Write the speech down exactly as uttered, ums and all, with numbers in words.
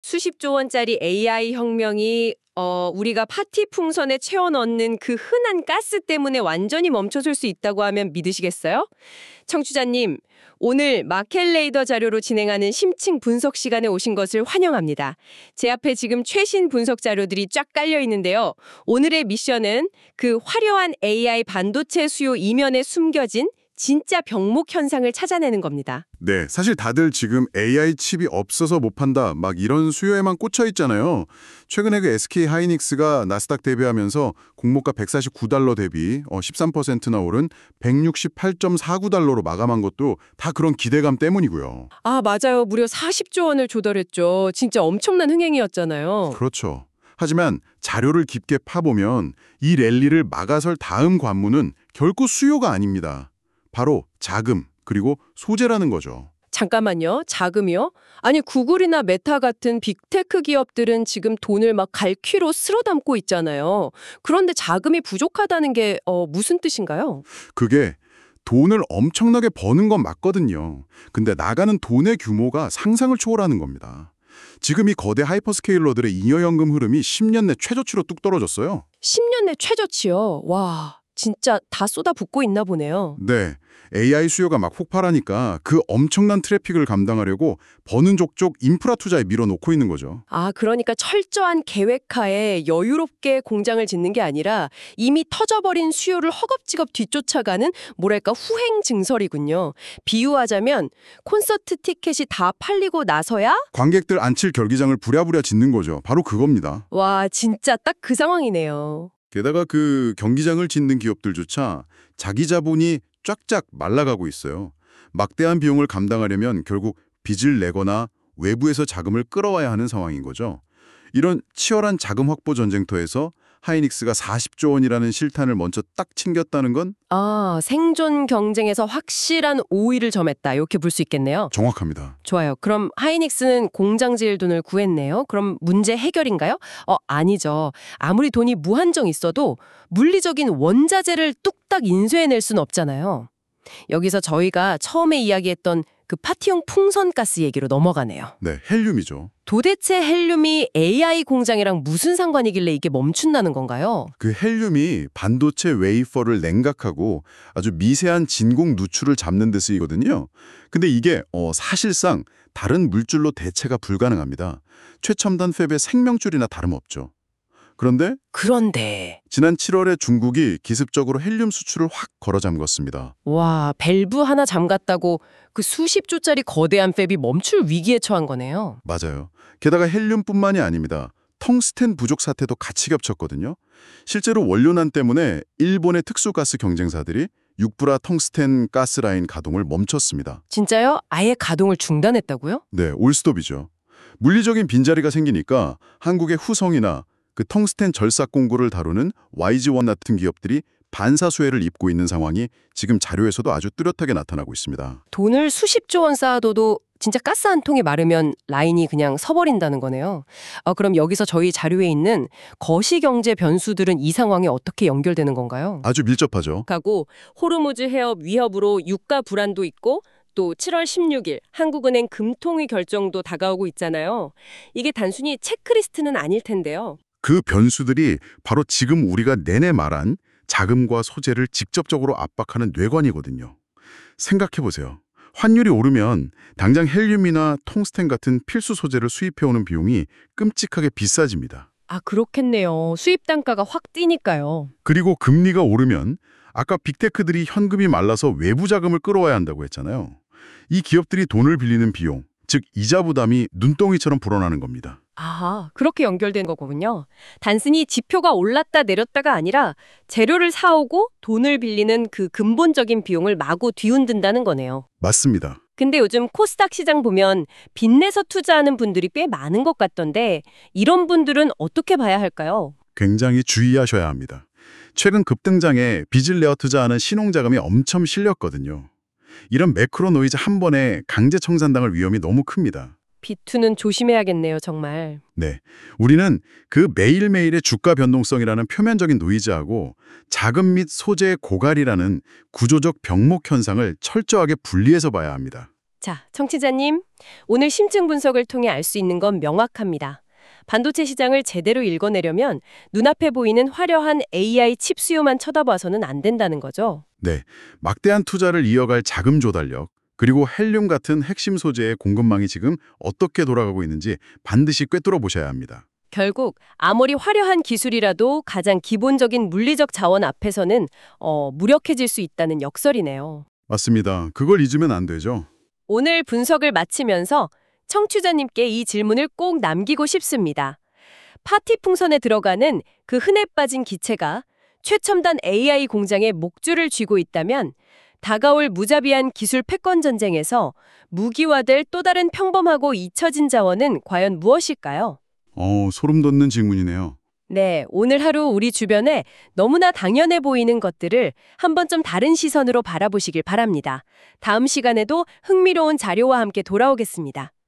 수십조 원짜리 에이아이 혁명이 어, 우리가 파티 풍선에 채워 넣는 그 흔한 가스 때문에 완전히 멈춰설 수 있다고 하면 믿으시겠어요? 청취자님, 오늘 마켓레이더 자료로 진행하는 심층 분석 시간에 오신 것을 환영합니다. 제 앞에 지금 최신 분석 자료들이 쫙 깔려 있는데요. 오늘의 미션은 그 화려한 에이아이 반도체 수요 이면에 숨겨진 진짜 병목 현상을 찾아내는 겁니다. 네, 사실 다들 지금 에이아이 칩이 없어서 못 판다 막 이런 수요에만 꽂혀 있잖아요. 최근에 그 에스케이 하이닉스가 나스닥 대비하면서 공모가 백사십구 달러 대비 어, 십삼 퍼센트나 오른 백육십팔 점 사구 달러로 마감한 것도 다 그런 기대감 때문이고요. 아, 맞아요. 무려 사십조 원을 조달했죠. 진짜 엄청난 흥행이었잖아요. 그렇죠. 하지만 자료를 깊게 파보면 이 랠리를 막아설 다음 관문은 결코 수요가 아닙니다. 바로 자금, 그리고 소재라는 거죠. 잠깐만요. 자금이요? 아니 구글이나 메타 같은 빅테크 기업들은 지금 돈을 막 갈퀴로 쓸어 담고 있잖아요. 그런데 자금이 부족하다는 게 어, 무슨 뜻인가요? 그게 돈을 엄청나게 버는 건 맞거든요. 근데 나가는 돈의 규모가 상상을 초월하는 겁니다. 지금 이 거대 하이퍼스케일러들의 잉여연금 흐름이 십 년 내 최저치로 뚝 떨어졌어요. 십 년 내 최저치요. 와, 진짜 다 쏟아붓고 있나 보네요. 네, 에이아이 수요가 막 폭발하니까 그 엄청난 트래픽을 감당하려고 버는 족족 인프라 투자에 밀어놓고 있는 거죠. 아, 그러니까 철저한 계획하에 여유롭게 공장을 짓는 게 아니라 이미 터져버린 수요를 허겁지겁 뒤쫓아가는 뭐랄까 후행 증설이군요. 비유하자면 콘서트 티켓이 다 팔리고 나서야 관객들 앉힐 경기장을 부랴부랴 짓는 거죠. 바로 그겁니다. 와, 진짜 딱 그 상황이네요. 게다가 그 경기장을 짓는 기업들조차 자기 자본이 쫙쫙 말라가고 있어요. 막대한 비용을 감당하려면 결국 빚을 내거나 외부에서 자금을 끌어와야 하는 상황인 거죠. 이런 치열한 자금 확보 전쟁터에서 하이닉스가 사십조 원이라는 실탄을 먼저 딱 챙겼다는 건 아, 생존 경쟁에서 확실한 오위를 점했다. 이렇게 볼 수 있겠네요. 정확합니다. 좋아요. 그럼 하이닉스는 공장 지을 돈을 구했네요. 그럼 문제 해결인가요? 어, 아니죠. 아무리 돈이 무한정 있어도 물리적인 원자재를 뚝딱 인수해낼 수는 없잖아요. 여기서 저희가 처음에 이야기했던 그 파티용 풍선가스 얘기로 넘어가네요. 네, 헬륨이죠. 도대체 헬륨이 에이아이 공장이랑 무슨 상관이길래 이게 멈춘다는 건가요? 그 헬륨이 반도체 웨이퍼를 냉각하고 아주 미세한 진공 누출을 잡는 데 쓰이거든요. 근데 이게 어, 사실상 다른 물질로 대체가 불가능합니다. 최첨단 팹의 생명줄이나 다름없죠. 그런데 그런데 지난 칠월에 중국이 기습적으로 헬륨 수출을 확 걸어 잠궜습니다. 와, 밸브 하나 잠갔다고 그 수십조짜리 거대한 팹이 멈출 위기에 처한 거네요. 맞아요. 게다가 헬륨뿐만이 아닙니다. 텅스텐 부족 사태도 같이 겹쳤거든요. 실제로 원료난 때문에 일본의 특수가스 경쟁사들이 육브라 텅스텐 가스라인 가동을 멈췄습니다. 진짜요? 아예 가동을 중단했다고요? 네, 올스톱이죠. 물리적인 빈자리가 생기니까 한국의 후성이나 그 텅스텐 절삭 공구를 다루는 와이지원 같은 기업들이 반사수혜를 입고 있는 상황이 지금 자료에서도 아주 뚜렷하게 나타나고 있습니다. 돈을 수십조 원 쌓아둬도 진짜 가스 한 통이 마르면 라인이 그냥 서버린다는 거네요. 아, 그럼 여기서 저희 자료에 있는 거시경제 변수들은 이 상황에 어떻게 연결되는 건가요? 아주 밀접하죠. 가고 호르무즈 해협 위협으로 유가 불안도 있고 또 칠월 십육일 한국은행 금통위 결정도 다가오고 있잖아요. 이게 단순히 체크리스트는 아닐 텐데요. 그 변수들이 바로 지금 우리가 내내 말한 자금과 소재를 직접적으로 압박하는 뇌관이거든요. 생각해보세요. 환율이 오르면 당장 헬륨이나 텅스텐 같은 필수 소재를 수입해오는 비용이 끔찍하게 비싸집니다. 아, 그렇겠네요. 수입 단가가 확 뛰니까요. 그리고 금리가 오르면 아까 빅테크들이 현금이 말라서 외부 자금을 끌어와야 한다고 했잖아요. 이 기업들이 돈을 빌리는 비용, 즉 이자 부담이 눈덩이처럼 불어나는 겁니다. 아, 그렇게 연결된 거군요. 단순히 지표가 올랐다 내렸다가 아니라 재료를 사오고 돈을 빌리는 그 근본적인 비용을 마구 뒤흔든다는 거네요. 맞습니다. 근데 요즘 코스닥 시장 보면 빚내서 투자하는 분들이 꽤 많은 것 같던데 이런 분들은 어떻게 봐야 할까요? 굉장히 주의하셔야 합니다. 최근 급등장에 빚을 내어 투자하는 신용자금이 엄청 실렸거든요. 이런 매크로 노이즈 한 번에 강제 청산당할 위험이 너무 큽니다. 비투는 조심해야겠네요, 정말. 네, 우리는 그 매일매일의 주가 변동성이라는 표면적인 노이즈하고 자금 및 소재의 고갈이라는 구조적 병목 현상을 철저하게 분리해서 봐야 합니다. 자, 청취자님, 오늘 심층 분석을 통해 알 수 있는 건 명확합니다. 반도체 시장을 제대로 읽어내려면 눈앞에 보이는 화려한 에이아이 칩 수요만 쳐다봐서는 안 된다는 거죠. 네, 막대한 투자를 이어갈 자금 조달력, 그리고 헬륨 같은 핵심 소재의 공급망이 지금 어떻게 돌아가고 있는지 반드시 꿰뚫어 보셔야 합니다. 결국 아무리 화려한 기술이라도 가장 기본적인 물리적 자원 앞에서는 어, 무력해질 수 있다는 역설이네요. 맞습니다. 그걸 잊으면 안 되죠. 오늘 분석을 마치면서 청취자님께 이 질문을 꼭 남기고 싶습니다. 파티 풍선에 들어가는 그 흔해 빠진 기체가 최첨단 에이아이 공장의 목줄을 쥐고 있다면 다가올 무자비한 기술 패권 전쟁에서 무기화될 또 다른 평범하고 잊혀진 자원은 과연 무엇일까요? 어, 소름 돋는 질문이네요. 네, 오늘 하루 우리 주변에 너무나 당연해 보이는 것들을 한번 좀 다른 시선으로 바라보시길 바랍니다. 다음 시간에도 흥미로운 자료와 함께 돌아오겠습니다.